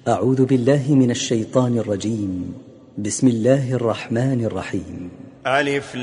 أعوذ بالله من الشيطان الرجيم. بسم الله الرحمن الرحيم. ألف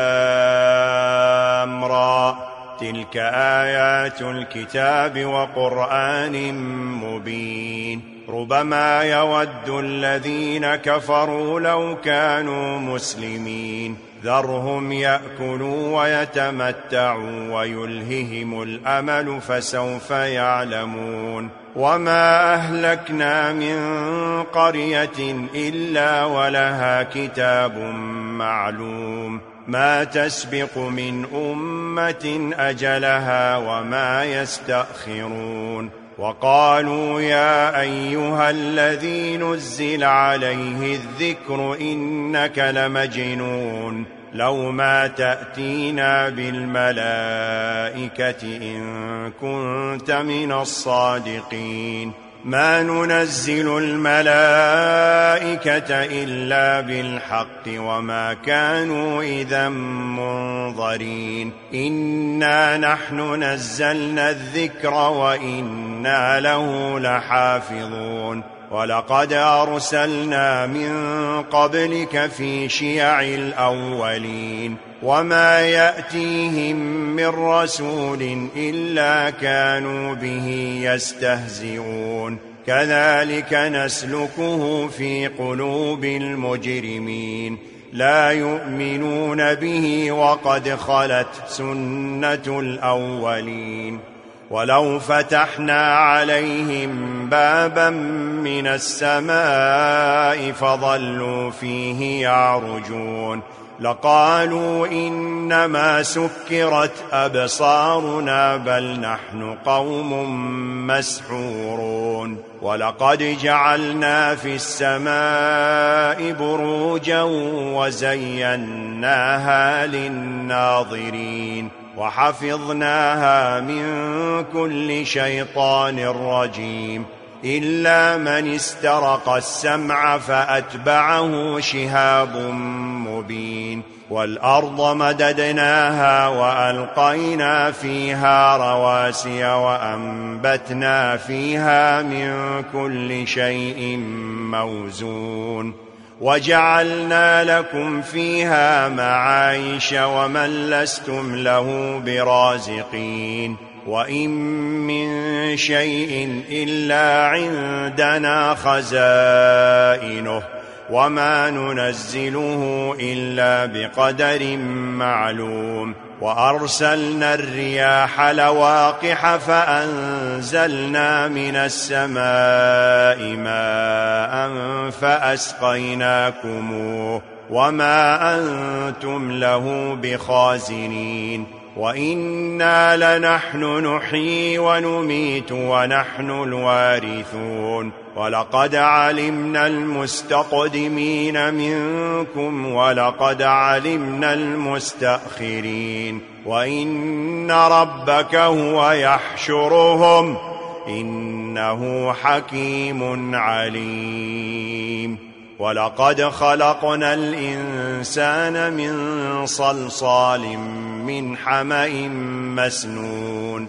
لام را، تلك آيات الكتاب وقرآن مبين. ربما يود الذين كفروا لو كانوا مسلمين، ذرهم يأكلوا ويتمتعوا ويلههم الأمل فسوف يعلمون. وما أهلكنا من قرية إلا ولها كتاب معلوم، ما تسبق من أمة أجلها وما يستأخرون. وقالوا يا أيها الذي نزل عليه الذكر إنك لمجنون، لو ما تأتينا بالملائكة إن كنت من الصادقين. ما ننزل الملائكة إلا بالحق وما كانوا إذا منظرين. إنا نحن نزلنا الذكر وإنا له لحافظون. ولقد أرسلنا من قبلك في شيع الأولين، وما يأتيهم من رسول إلا كانوا به يستهزئون. كذلك نسلكه في قلوب المجرمين، لا يؤمنون به وقد خلت سنة الأولين. ولو فتحنا عليهم بابا من السماء فظلوا فيه يعرجون لقالوا إنما سكرت أبصارنا بل نحن قوم مسحورون. ولقد جعلنا في السماء بروجا وزيناها للناظرين وحفظناها من كل شيطان رجيم إلا من استرق السمع فأتبعه شهاب مبين. والأرض مددناها وألقينا فيها رواسي وأنبتنا فيها من كل شيء موزون وجعلنا لكم فيها معايش ومن لستم له برازقين. وإن من شيء إلا عندنا خزائنه وما ننزله إلا بقدر معلوم. وأرسلنا الرياح لواقح فأنزلنا من السماء ماء فأسقيناكموه وما أنتم له بخازنين. وإنا لنحن نحيي ونميت ونحن الوارثون. ولقد علمنا المستقدمين منكم ولقد علمنا المستأخرين. وإن ربك هو يحشرهم إنه حكيم عليم. ولقد خلقنا الإنسان من صلصال من حمأ مسنون.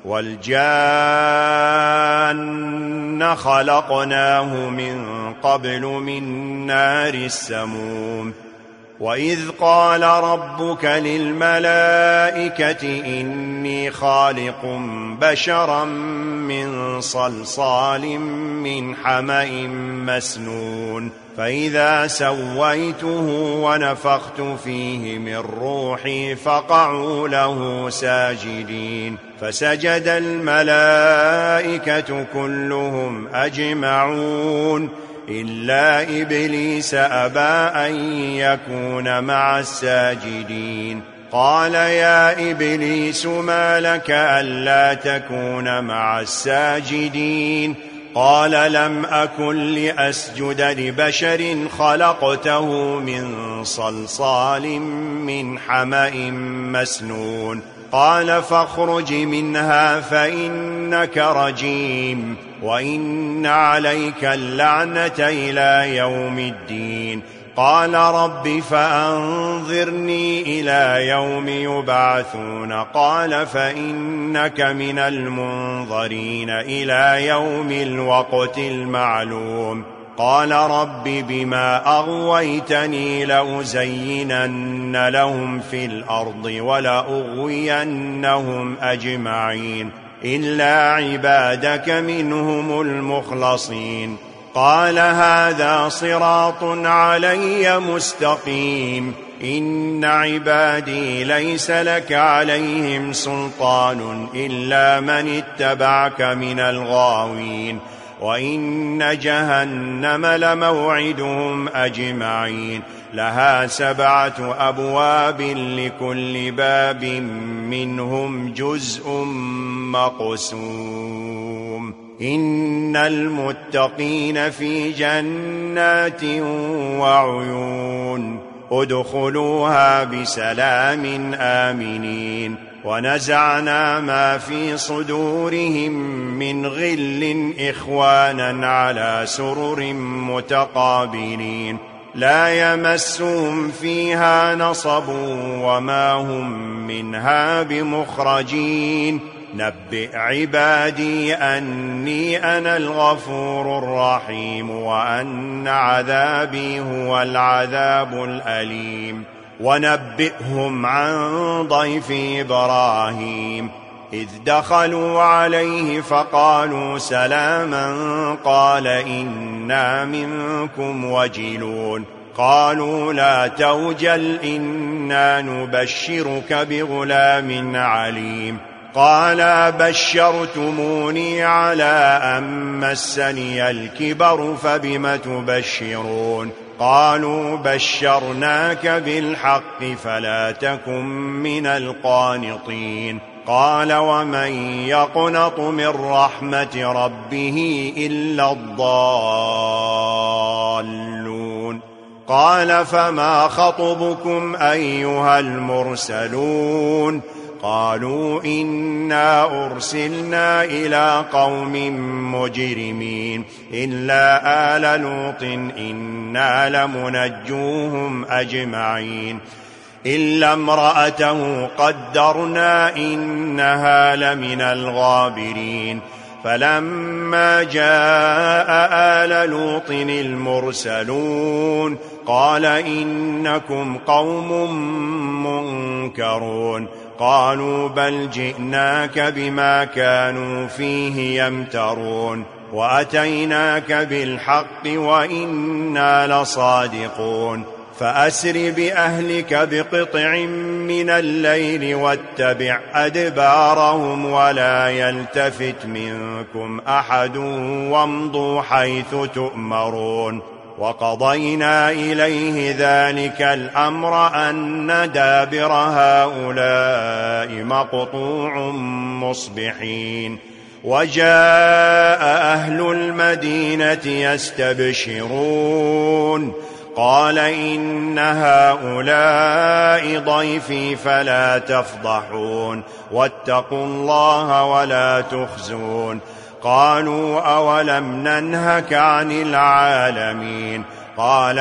والجان خلقناه من قبل من نار السموم. وإذ قال ربك للملائكة إني خالق بشرا من صلصال من حمأ مسنون فإذا سويته ونفخت فيه من روحي فقعوا له ساجدين. فسجد الملائكة كلهم أجمعون إلا إبليس أبى أن يكون مع الساجدين. قال يا إبليس ما لك ألا تكون مع الساجدين؟ قال لم أكن لأسجد لبشر خلقته من صلصال من حمأ مسنون. قال فاخرج منها فإنك رجيم وإن عليك اللعنة إلى يوم الدين. قال رب فأنظرني إلى يوم يبعثون قال فإنك من المنظرين إلى يوم الوقت المعلوم قال رب بما أغويتني لأزينن لهم في الأرض ولأغوينهم أجمعين إلا عبادك منهم المخلصين قال هذا صراط علي مستقيم إن عبادي ليس لك عليهم سلطان إلا من اتبعك من الغاوين وإن جهنم لموعدهم أجمعين لها 7 أبواب لكل باب منهم جزء مقسوم إن المتقين في جنات وعيون ادخلوها بسلام آمنين ونزعنا ما في صدورهم من غل إخوانا على سرر متقابلين لا يمسهم فيها نصب وما هم منها بمخرجين نبئ عبادي أني أنا الغفور الرحيم وأن عذابي هو العذاب الأليم ونبئهم عن ضيف إبراهيم إذ دخلوا عليه فقالوا سلاما قال إنا منكم وجلون قالوا لا توجل إنا نبشرك بغلام عليم قال بشرتموني على أن مسني الكبر فبم تبشرون قالوا بشرناك بالحق فلا تكن من القانطين قال ومن يقنط من رحمة ربه إلا الضالون قال فما خطبكم أيها المرسلون قالوا إنا أرسلنا إلى قوم مجرمين إلا آل لوط إنا لمنجوهم أجمعين إلا امرأته قدرنا إنها لمن الغابرين فلما جاء آل لوط المرسلون قال إنكم قوم منكرون قالوا بل جئناك بما كانوا فيه يمترون وأتيناك بالحق وإنا لصادقون فأسر بأهلك بقطع من الليل واتبع أدبارهم ولا يلتفت منكم أحد وامضوا حيث تؤمرون وقضينا إليه ذلك الأمر أن دابر هؤلاء مقطوع مصبحين وجاء أهل المدينة يستبشرون قال إن هؤلاء ضيفي فلا تفضحون واتقوا الله ولا تخزون قالوا أولم ننهك عن العالمين قال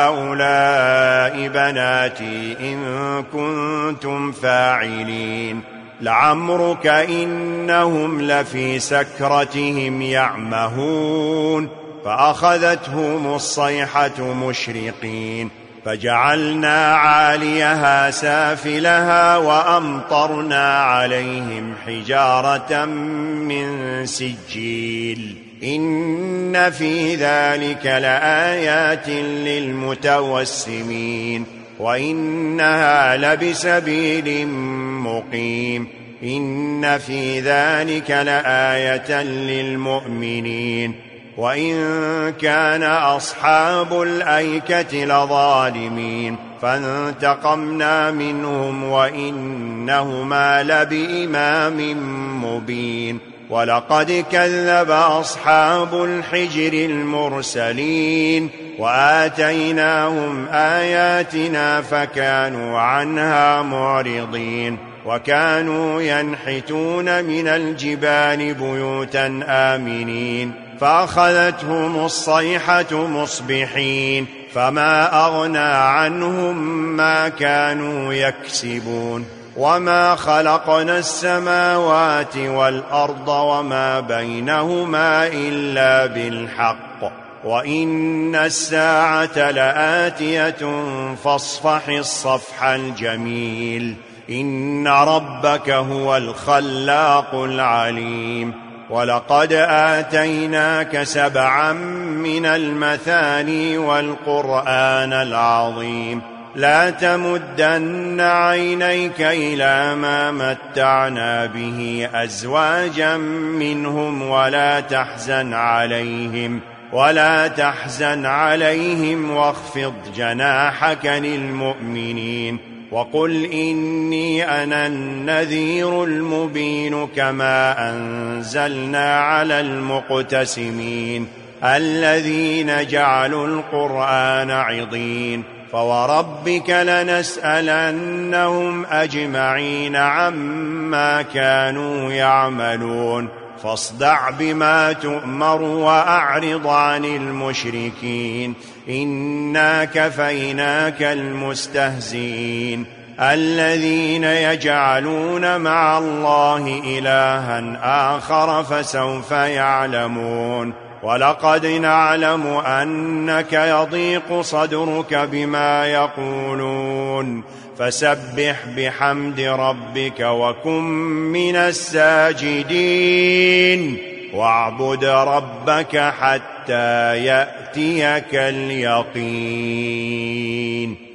هؤلاء بناتي إن كنتم فاعلين لعمرك إنهم لفي سكرتهم يعمهون فأخذتهم الصيحة مشرقين فجعلنا عاليها سافلها وأمطرنا عليهم حجارة من سجيل إن في ذلك لآيات للمتوسمين وإنها لبسبيل مقيم إن في ذلك لآية للمؤمنين وإن كان أصحاب الأيكة لظالمين فانتقمنا منهم وإنهما لبإمام مبين ولقد كذب أصحاب الحجر المرسلين وآتيناهم آياتنا فكانوا عنها معرضين وكانوا ينحتون من الجبال بيوتا آمنين فأخذتهم الصيحة مصبحين فما أغنى عنهم ما كانوا يكسبون وما خلقنا السماوات والأرض وما بينهما إلا بالحق وإن الساعة لآتية فاصفح الصفح الجميل إن ربك هو الخلاق العليم ولقد آتيناك 7 من المثاني والقرآن العظيم لا تمدن عينيك إلى ما متعنا به أزواجا منهم ولا تحزن عليهم واخفض جناحك للمؤمنين وقل إني أنا النذير المبين كما أنزلنا على المقتسمين الذين جعلوا القرآن عضين فوربك لنسألنهم أجمعين عما كانوا يعملون فاصدع بما تؤمر وأعرض عن المشركين إنا كفيناك المستهزئين الذين يجعلون مع الله إلها آخر فسوف يعلمون ولقد نعلم أنك يضيق صدرك بما يقولون فسبح بحمد ربك وكن من الساجدين واعبد ربك حتى يأتيك اليقين.